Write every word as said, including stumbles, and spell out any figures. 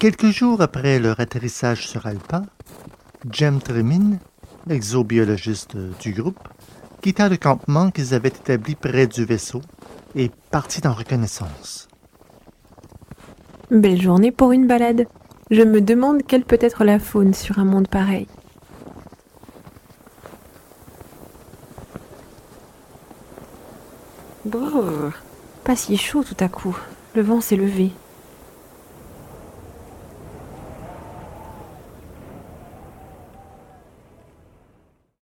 Quelques jours après leur atterrissage sur Alpa, Jem Tremin, l'exobiologiste du groupe, quitta le campement qu'ils avaient établi près du vaisseau et partit en reconnaissance. Belle journée pour une balade. Je me demande quelle peut être la faune sur un monde pareil. Brrr, pas si chaud tout à coup. Le vent s'est levé.